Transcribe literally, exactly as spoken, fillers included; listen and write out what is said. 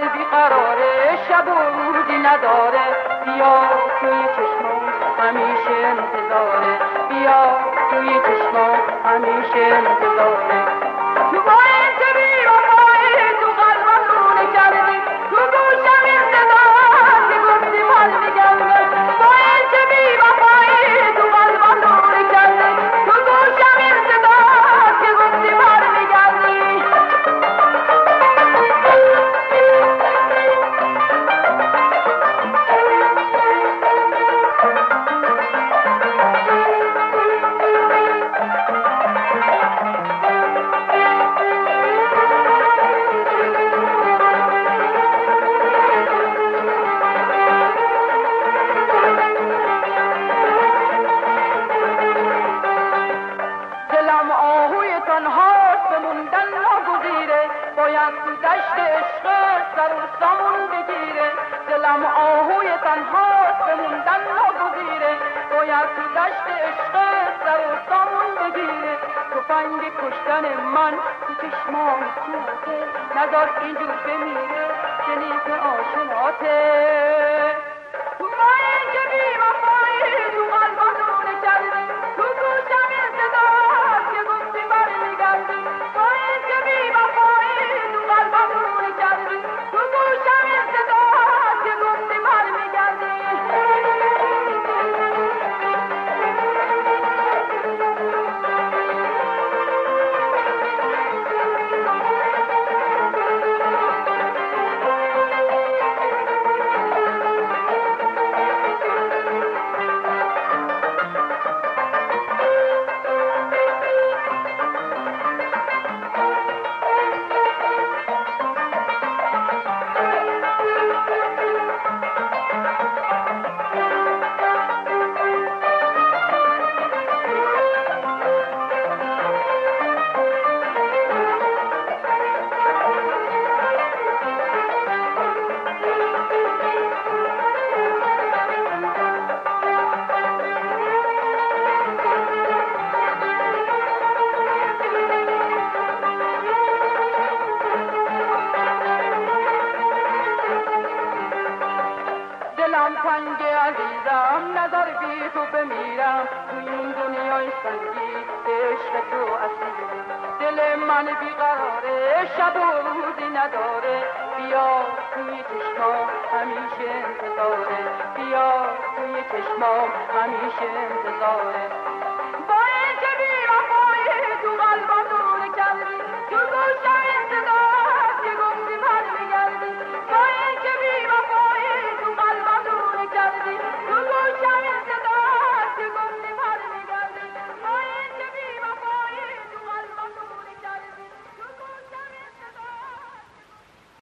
بیقراره شب و روزی نداره بیا توی چشمام همیشه انتظاره بیا توی چشمام همیشه انتظاره تو با این که بی وفایی تو قلبم رونه کردی تو گوشم این صدا که گفتی حال میگرده با این که بی وفایی تو قلبم رونه کردی تو گوشم این صدا که گفتی حال میگردی باید تو دشت عشق سر و سامون بگیره دلم آهوی تنهاست بموندن ناگزیره باید تو دشت عشق سر و سامون بگیره تفنگ کشتن من تو چشمان سوته نذار اینجور بمیره شنیف آشناته تو مایی که بی وفایی تو قلبم رونه کردی تو گوشم این صداست که گفتی برمیگردی مایی که بی وفایی تو قلبم رونه کردی تو گوشم این صداست که گفتی برمیگردی دلم تنگ عزیزم نظر بی تو بمیرم توی این دنیای سنگی عشق تو اسیرم دل من بیقراره شب و روزی نداره بیا توی چشمام همیشه انتظاره بیا توی چشمام همیشه انتظاره با این که بی وفایی تو قلبم رونه کردی تو گوشم